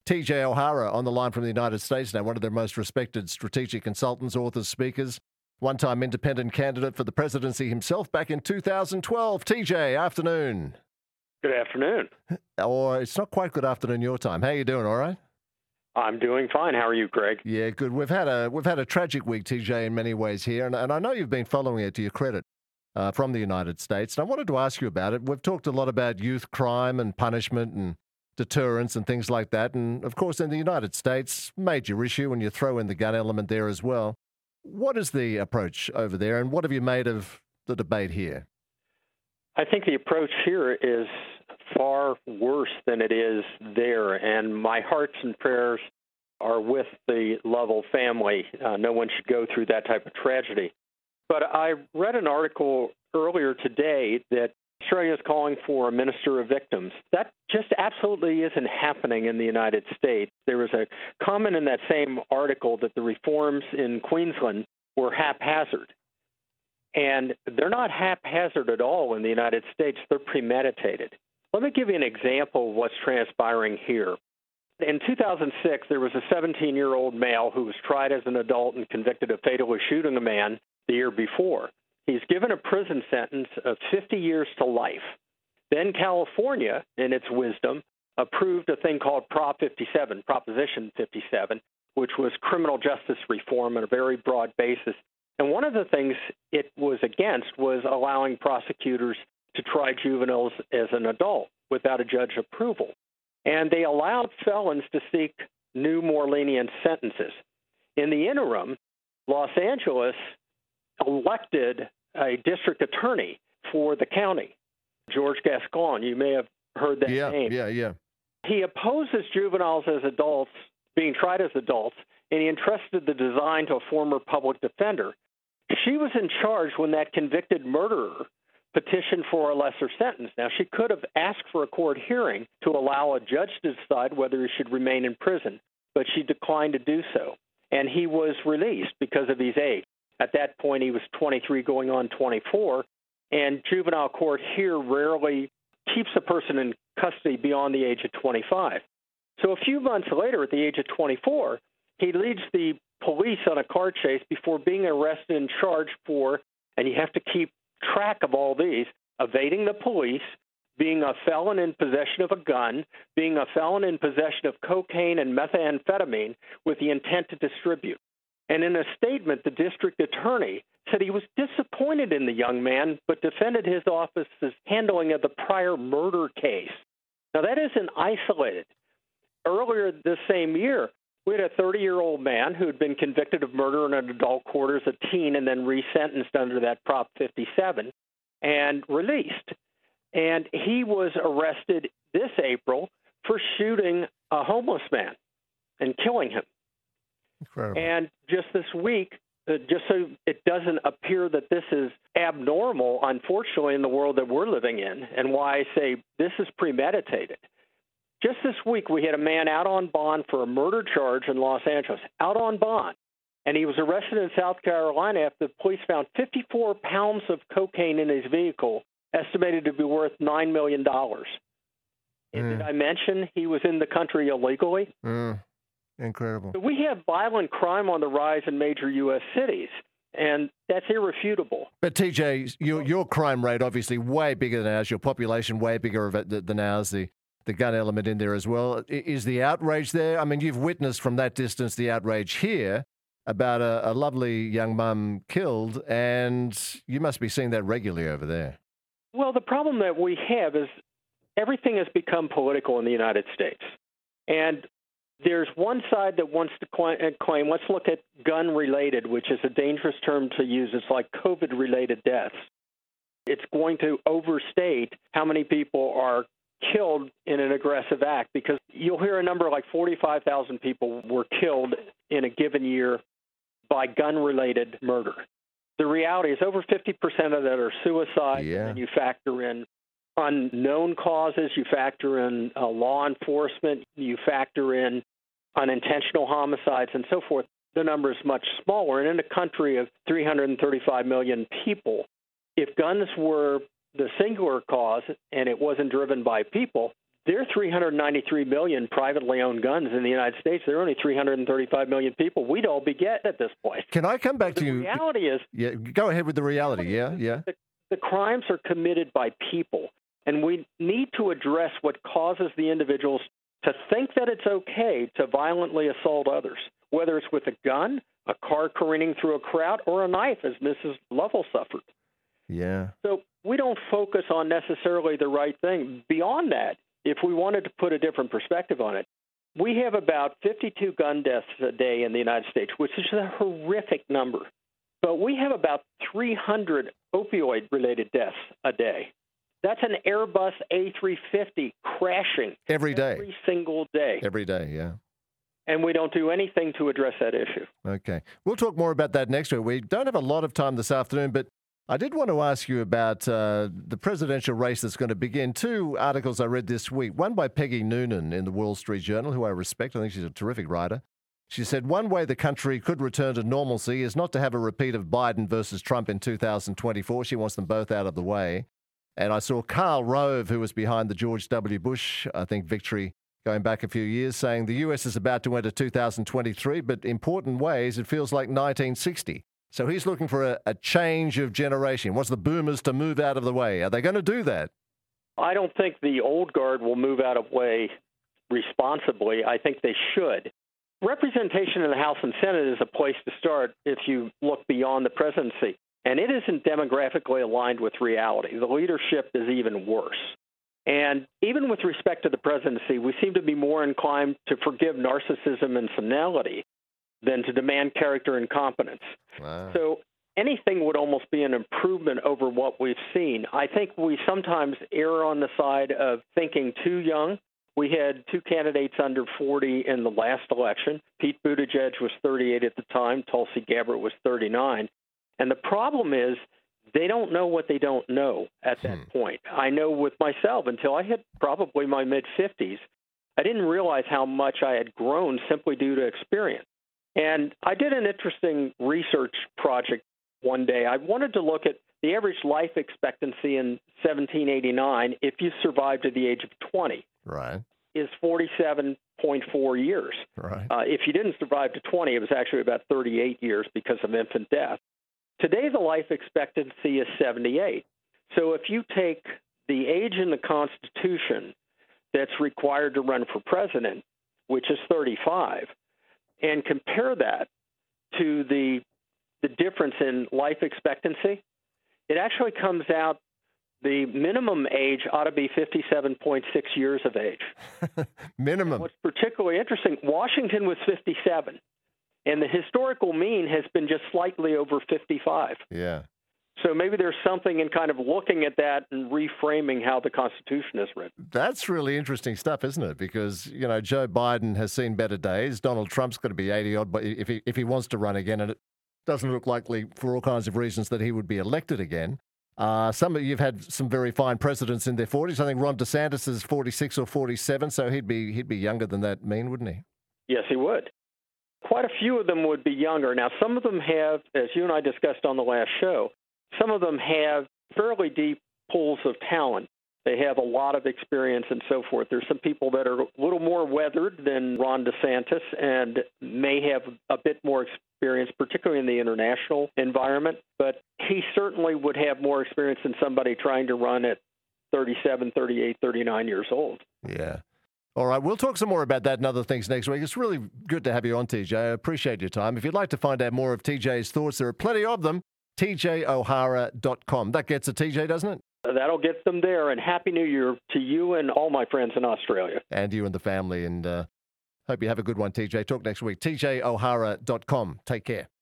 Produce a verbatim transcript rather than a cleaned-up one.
T J O'Hara on the line from the United States now, one of their most respected strategic consultants, authors, speakers, one-time independent candidate for the presidency himself back in two thousand twelve. T J, afternoon. Good afternoon. Or it's not quite good afternoon your time. How you doing, all right? I'm doing fine. How are you, Greg? Yeah, good. We've had a we've had a tragic week, T J, in many ways here, and, and I know you've been following it to your credit uh, from the United States, and I wanted to ask you about it. We've talked a lot about youth crime and punishment and deterrence and things like that, and of course in the United States, major issue, and you throw in the gun element there as well. What is the approach over there, and what have you made of the debate here? I think the approach here is far worse than it is there, and my hearts and prayers are with the Lovell family. Uh, no one should go through that type of tragedy. But I read an article earlier today that Australia is calling for a minister of victims. That just absolutely isn't happening in the United States. There was a comment in that same article that the reforms in Queensland were haphazard. And they're not haphazard at all in the United States. They're premeditated. Let me give you an example of what's transpiring here. In two thousand six, there was a seventeen-year-old male who was tried as an adult and convicted of fatally shooting a man the year before. He's given a prison sentence of fifty years to life. Then California, in its wisdom, approved a thing called Prop fifty-seven, Proposition fifty-seven, which was criminal justice reform on a very broad basis. And one of the things it was against was allowing prosecutors to try juveniles as an adult without a judge approval. And they allowed felons to seek new, more lenient sentences. In the interim, Los Angeles elected a district attorney for the county, George Gascon. You may have heard that yeah, name. Yeah, yeah, He opposes juveniles as adults, being tried as adults, and he entrusted the design to a former public defender. She was in charge when that convicted murderer petitioned for a lesser sentence. Now, she could have asked for a court hearing to allow a judge to decide whether he should remain in prison, but she declined to do so. And he was released because of his age. At that point, he was twenty-three going on twenty-four, and juvenile court here rarely keeps a person in custody beyond the age of twenty-five. So a few months later, at the age of twenty-four, he leads the police on a car chase before being arrested and charged for, and you have to keep track of all these, evading the police, being a felon in possession of a gun, being a felon in possession of cocaine and methamphetamine with the intent to distribute. And in a statement, the district attorney said he was disappointed in the young man, but defended his office's handling of the prior murder case. Now, that isn't isolated. Earlier this same year, we had a thirty-year-old man who had been convicted of murder in an adult court as a teen and then resentenced under that Prop fifty-seven and released. And he was arrested this April for shooting a homeless man and killing him. Incredible. And just this week, uh, just so it doesn't appear that this is abnormal, unfortunately, in the world that we're living in, and why I say this is premeditated. Just this week, we had a man out on bond for a murder charge in Los Angeles, out on bond. And he was arrested in South Carolina after the police found fifty-four pounds of cocaine in his vehicle, estimated to be worth nine million dollars. And Mm. did I mention he was in the country illegally? Mm. Incredible. So we have violent crime on the rise in major U S cities, and that's irrefutable. But T J, your your crime rate obviously way bigger than ours. Your population way bigger of it than ours. The the gun element in there as well. Is the outrage there? I mean, you've witnessed from that distance the outrage here about a, a lovely young mum killed, and you must be seeing that regularly over there. Well, the problem that we have is everything has become political in the United States, and there's one side that wants to claim, let's look at gun-related, which is a dangerous term to use. It's like COVID-related deaths. It's going to overstate how many people are killed in an aggressive act, because you'll hear a number like forty-five thousand people were killed in a given year by gun-related murder. The reality is over fifty percent of that are suicide, Yeah. and you factor in unknown causes, you factor in uh, law enforcement, you factor in unintentional homicides, and so forth. The number is much smaller. And in a country of three hundred thirty-five million people, if guns were the singular cause and it wasn't driven by people, There are three hundred ninety-three million privately owned guns in the United States. There are only three hundred thirty-five million people. We'd all be getting at this point. Can I come back the to you? The reality is... Yeah, go ahead with the reality. Yeah, yeah. The, the crimes are committed by people, and we need to address what causes the individuals to think that it's okay to violently assault others, whether it's with a gun, a car careening through a crowd, or a knife, as Missus Lovell suffered. Yeah. So we don't focus on necessarily the right thing. Beyond that, if we wanted to put a different perspective on it, we have about fifty-two gun deaths a day in the United States, which is a horrific number. But we have about three hundred opioid-related deaths a day. That's an Airbus A three fifty crashing every day, every single day. Every day, yeah. And we don't do anything to address that issue. Okay. We'll talk more about that next week. We don't have a lot of time this afternoon, but I did want to ask you about uh, the presidential race that's going to begin. Two articles I read this week, one by Peggy Noonan in the Wall Street Journal, who I respect. I think she's a terrific writer. She said, one way the country could return to normalcy is not to have a repeat of Biden versus Trump in two thousand twenty-four. She wants them both out of the way. And I saw Karl Rove, who was behind the George W. Bush, I think, victory going back a few years, saying the U S is about to enter two thousand twenty-three, but in important ways, it feels like nineteen sixty. So he's looking for a, a change of generation. Wants the boomers to move out of the way. Are they going to do that? I don't think the old guard will move out of the way responsibly. I think they should. Representation in the House and Senate is a place to start if you look beyond the presidency. And it isn't demographically aligned with reality. The leadership is even worse. And even with respect to the presidency, we seem to be more inclined to forgive narcissism and senility than to demand character and competence. Wow. So anything would almost be an improvement over what we've seen. I think we sometimes err on the side of thinking too young. We had two candidates under forty in the last election. Pete Buttigieg was thirty-eight at the time. Tulsi Gabbard was thirty-nine. And the problem is they don't know what they don't know at that hmm. point. I know with myself, until I hit probably my mid-fifties, I didn't realize how much I had grown simply due to experience. And I did an interesting research project one day. I wanted to look at the average life expectancy in seventeen eighty-nine, if you survived to the age of twenty, right, is forty-seven point four years. Right. Uh, if you didn't survive to twenty, it was actually about thirty-eight years because of infant death. Today, the life expectancy is seventy-eight. So if you take the age in the Constitution that's required to run for president, which is thirty-five, and compare that to the the difference in life expectancy, it actually comes out the minimum age ought to be fifty-seven point six years of age. Minimum. And what's particularly interesting, Washington was fifty-seven, and the historical mean has been just slightly over fifty-five. Yeah. So maybe there's something in kind of looking at that and reframing how the Constitution is written. That's really interesting stuff, isn't it? Because, you know, Joe Biden has seen better days. Donald Trump's going to be eighty-odd, but if he, if he wants to run again, and it doesn't look likely for all kinds of reasons that he would be elected again. Uh, some of you've had some very fine presidents in their forties. I think Ron DeSantis is forty-six or forty-seven, so he'd be he'd be younger than that mean, wouldn't he? Yes, he would. Quite a few of them would be younger. Now, some of them have, as you and I discussed on the last show, some of them have fairly deep pools of talent. They have a lot of experience and so forth. There's some people that are a little more weathered than Ron DeSantis and may have a bit more experience, particularly in the international environment. But he certainly would have more experience than somebody trying to run at thirty-seven, thirty-eight, thirty-nine years old. Yeah. All right, we'll talk some more about that and other things next week. It's really good to have you on, T J. I appreciate your time. If you'd like to find out more of T J's thoughts, there are plenty of them. T J O'Hara dot com. That gets a T J, doesn't it? That'll get them there. And Happy New Year to you and all my friends in Australia. And you and the family. And uh, hope you have a good one, T J. Talk next week. T J O'Hara dot com. Take care.